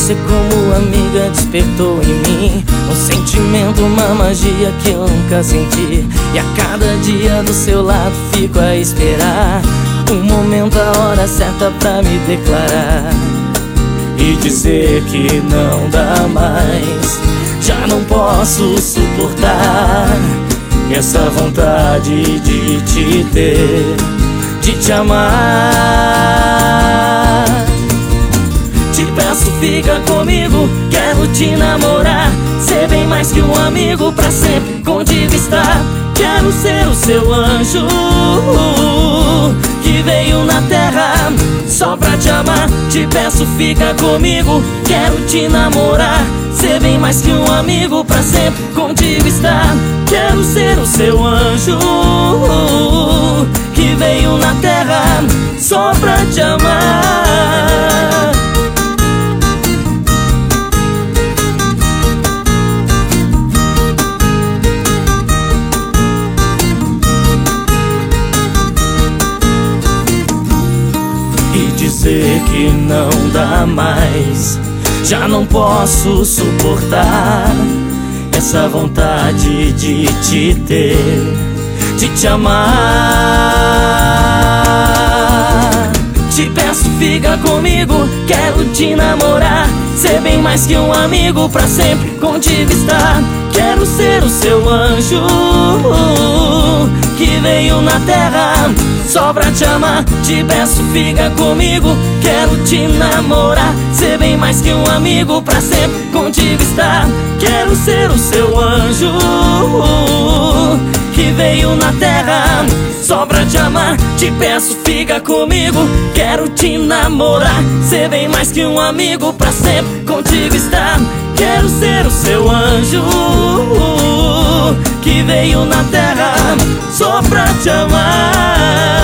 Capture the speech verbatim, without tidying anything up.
Você como amiga despertou em mim um sentimento, uma magia que eu nunca senti. E a cada dia do seu lado fico a esperar o momento, a hora certa pra me declarar e dizer que não dá mais. Já não posso suportar essa vontade de te ter, de te amar. Te peço, fica comigo, quero te namorar, ser bem mais que um amigo, pra sempre contigo estar. Quero ser o seu anjo que veio na terra só pra te amar. Te peço, fica comigo, quero te namorar, ser bem mais que um amigo, pra sempre contigo estar. Quero ser o seu anjo que veio na terra só pra te amar. E dizer que não dá mais. Já não posso suportar essa vontade de te ter, de te amar. Te peço, fica comigo, quero te namorar, ser bem mais que um amigo, pra sempre contigo estar. Quero ser o seu anjo que veio na terra só pra te amar. Te peço, fica comigo, quero te namorar, ser bem mais que um amigo, pra sempre contigo estar. Quero ser o seu anjo que veio na terra só pra te amar. Te peço, fica comigo, quero te namorar, ser bem mais que um amigo, pra sempre contigo estar. Quero ser o seu anjo que veio na terra só pra te amar.